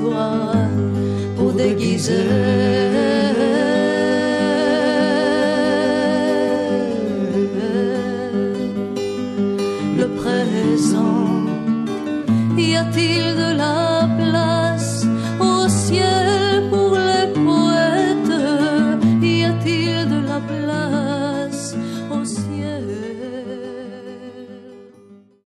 l'histoire pour déguiser le présent. Y a-t-il de la place